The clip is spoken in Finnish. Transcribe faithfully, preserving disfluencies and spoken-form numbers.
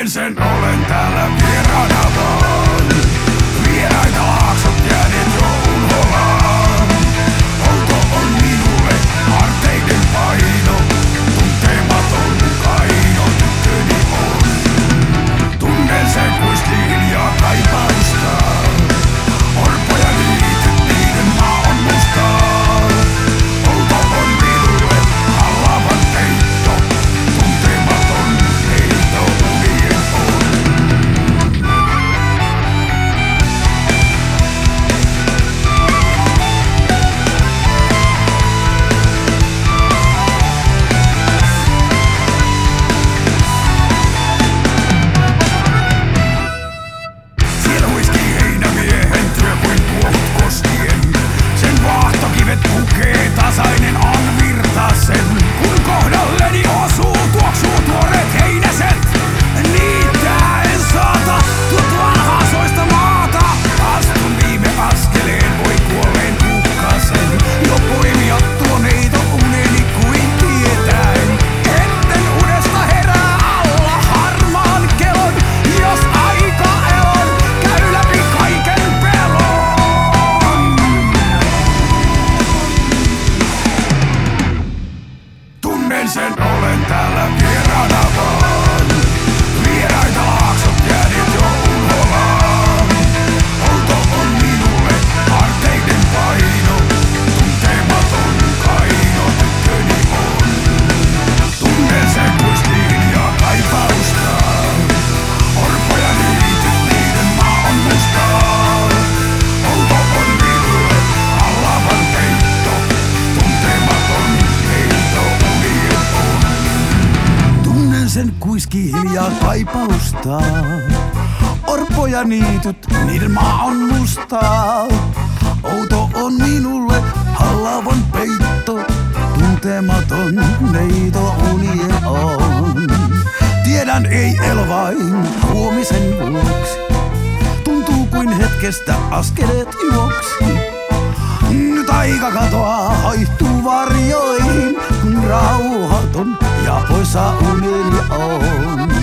Tunnen sen, olen täällä vieraana vaan. Vieraita laaksot jääneet jo unholaan. Outo on minulle harteiden paino. Tuntematon kaino tykköni on. Tunnen sen kuiski hiljaa kaipausta. Orpoja niityt, niiden maa on mustaa. Outo on minulle hallavan peitto. Tuntematon heitto unien on. Siellä huiskii heinämiehen työ kuin tuohut koskien. Sen vaahtokivet pukee tasainen on virtasen. Kun kohdalleni osuu, tuoksuu tuoreet heinäset. Niitä en saata, tuot vanhaa soista maata. Astun viime askeleen, voi kuolleen kukkasen. Jo poimia tuo neito uneni kuin tietäen. Etten unesta herää alla harmaan kelon. Jos aika elon, käy läpi kaiken pelon. Tunnen sen, olen täällä vieraana vaan. Vieraita laaksot jääneet jo unholaan. Outo on minulle harteiden paino. Tuntematon kaino tykköni on. Tunnen sen kuiski hiljaa kaipausta. Orpoja niityt, niiden maa on mustaa. Outo on minulle hallavan peitto. Tuntematon heitto unien on. Tunnen sen kuiski hiljaa kaipausta. Orpoja niityt, niiden maa on mustaa. Outo on minulle hallavan peitto. Tuntematon neito unien on. Tiedän ei elo vain huomisen vuoksi. Tuntuu kuin hetkestä askeleet juoksi. Nyt aika katoaa, haihtuu varjoihin, kun rauhaton ja poissa uneni on.